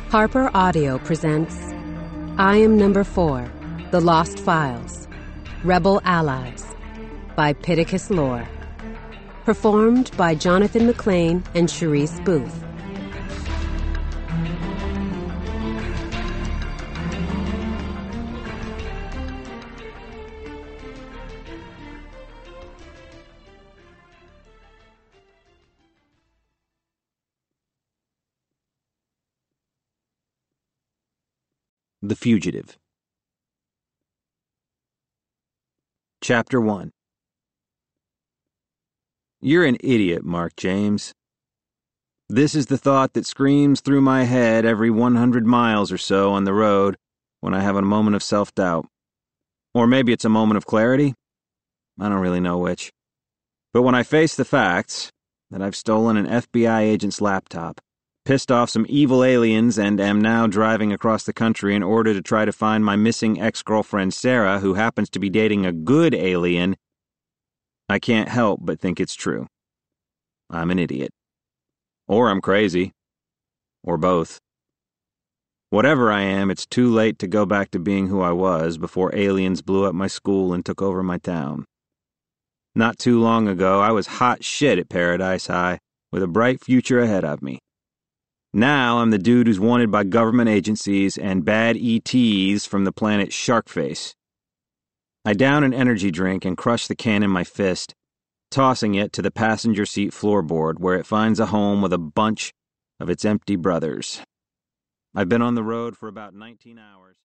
Harper Audio presents I Am Number 4, The Lost Files, Rebel Allies, by Pittacus Lore. Performed by Jonathan McLean and Charisse Booth. The Fugitive. Chapter 1. You're an idiot, Mark James. This is the thought that screams through my head every 100 miles or so on the road when I have a moment of self-doubt. Or maybe it's a moment of clarity. I don't really know which. But when I face the facts that I've stolen an FBI agent's laptop, pissed off some evil aliens, and am now driving across the country in order to try to find my missing ex-girlfriend Sarah, who happens to be dating a good alien, I can't help but think it's true. I'm an idiot. Or I'm crazy. Or both. Whatever I am, it's too late to go back to being who I was before aliens blew up my school and took over my town. Not too long ago, I was hot shit at Paradise High, with a bright future ahead of me. Now I'm the dude who's wanted by government agencies and bad ETs from the planet Sharkface. I down an energy drink and crush the can in my fist, tossing it to the passenger seat floorboard where it finds a home with a bunch of its empty brothers. I've been on the road for about 19 hours.